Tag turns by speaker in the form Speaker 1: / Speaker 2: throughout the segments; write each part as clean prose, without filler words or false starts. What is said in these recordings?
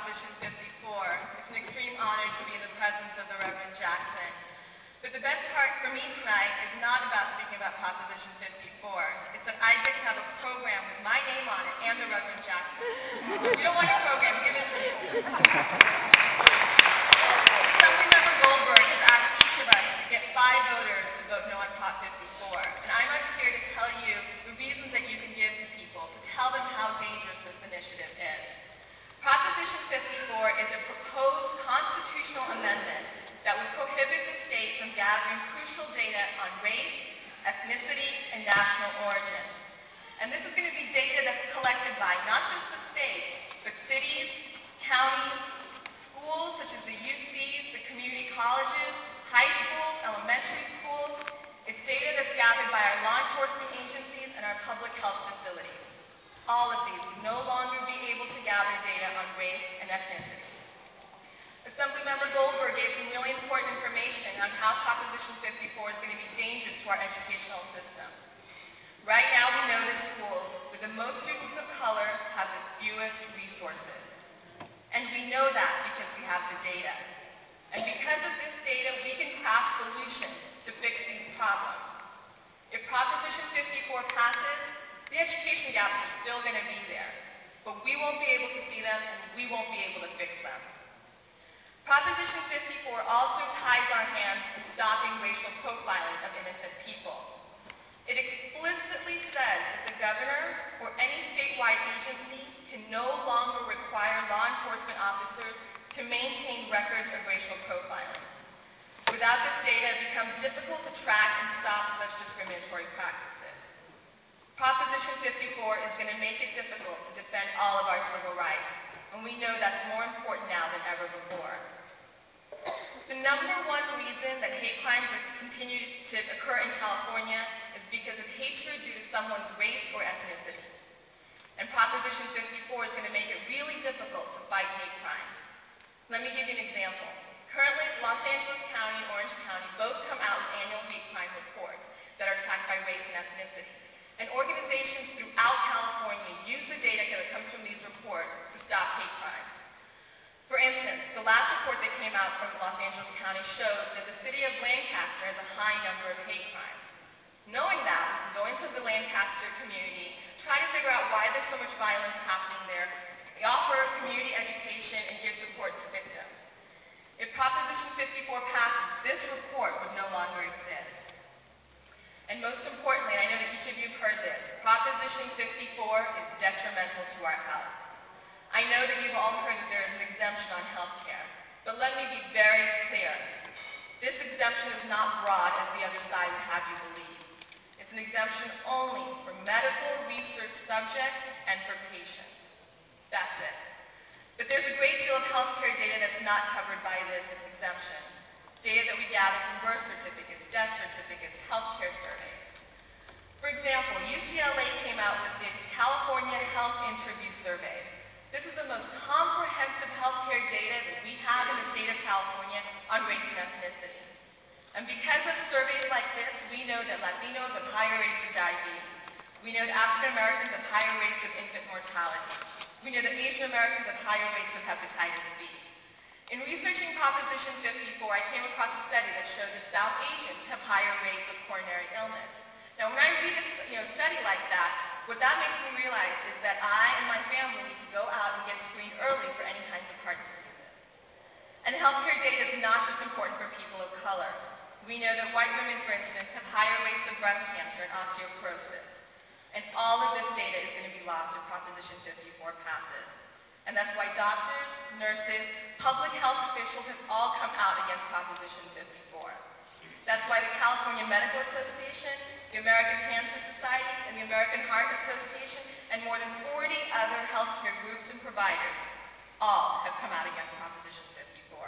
Speaker 1: Proposition 54. It's an extreme honor to be in the presence of the Reverend Jackson. But the best part for me tonight is not about speaking about Proposition 54. It's that I get to have a program with my name on it and the Reverend Jackson. So if you don't want your program, give it to me. Assemblymember Goldberg has asked each of us to get 5 voters to vote no on Prop 54. And I'm up here to tell you the reasons that you can give to people, to tell them how dangerous this initiative is. Proposition 54 is a proposed constitutional amendment that would prohibit the state from gathering crucial data on race, ethnicity, and national origin. And this is going to be data that's collected by not just the state, but cities, counties, schools such as the UCs, the community colleges, high schools, elementary schools. It's data that's gathered by our law enforcement agencies and our public health facilities. All of these would no longer be able to gather data on race and ethnicity. Assemblymember Goldberg gave some really important information on how Proposition 54 is going to be dangerous to our educational system. Right now we know that schools with the most students of color have the fewest resources. And we know that because we have the data. And because of this data, we can craft solutions to fix these problems. If Proposition 54 passes, the education gaps are still going to be there. But we won't be able to see them and we won't be able to fix them. Proposition 54 also ties our hands in stopping racial profiling of innocent people. It explicitly says that the governor or any statewide agency can no longer require law enforcement officers to maintain records of racial profiling. Without this data, it becomes difficult to track and stop such discriminatory practices. Proposition 54 is going to make it difficult to defend all of our civil rights, and we know that's more important now than ever before. The number one reason that hate crimes continue to occur in California is because of hatred due to someone's race or ethnicity. And Proposition 54 is going to make it really difficult to fight hate crimes. Let me give you an example. Currently, Los Angeles County and Orange County both come out with annual hate crime reports that are tracked by race and ethnicity. And organizations throughout California use the data that comes from these reports to stop hate crimes. For instance, the last report that came out from Los Angeles County showed that the city of Lancaster has a high number of hate crimes. Knowing that, we can go into the Lancaster community, try to figure out why there's so much violence happening there, offer community education, and give support to victims. If Proposition 54 passes, this report would no longer exist. And most importantly, and I know that each of you have heard this, Proposition 54 is detrimental to our health. I know that you've all heard that there is an exemption on health care, but let me be very clear. This exemption is not broad as the other side would have you believe. It's an exemption only for medical research subjects and for patients. That's it. But there's a great deal of healthcare data that's not covered by this exemption. Data that we gather from birth certificates, death certificates, healthcare surveys. For example, UCLA came out with the California Health Interview Survey. This is the most comprehensive healthcare data that we have in the state of California on race and ethnicity. And because of surveys like this, we know that Latinos have higher rates of diabetes. We know that African Americans have higher rates of infant mortality. We know that Asian Americans have higher rates of hepatitis B. In researching Proposition 54, I came across a study that showed that South Asians have higher rates of coronary illness. Now, when I read a study like that, what that makes me realize is that I and my family need to go out and get screened early for any kinds of heart diseases. And healthcare data is not just important for people of color. We know that white women, for instance, have higher rates of breast cancer and osteoporosis. And all of this data is going to be lost if Proposition 54 passes. And that's why doctors, nurses, public health officials have all come out against Proposition 54. That's why the California Medical Association, the American Cancer Society, and the American Heart Association, and more than 40 other healthcare groups and providers all have come out against Proposition 54.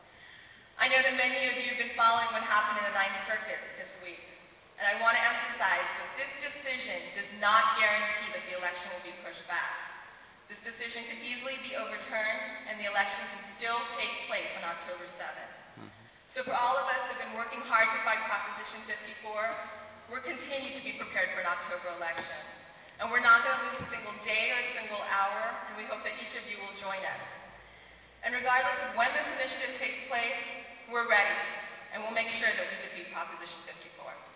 Speaker 1: I know that many of you have been following what happened in the Ninth Circuit this week, and I want to emphasize that this decision does not guarantee that the election will be pushed back. This decision could easily be overturned, and the election can still take place on October 7th. So for all of us that have been working hard to fight Proposition 54, we're continuing to be prepared for an October election. And we're not going to lose a single day or a single hour, and we hope that each of you will join us. And regardless of when this initiative takes place, we're ready, and we'll make sure that we defeat Proposition 54.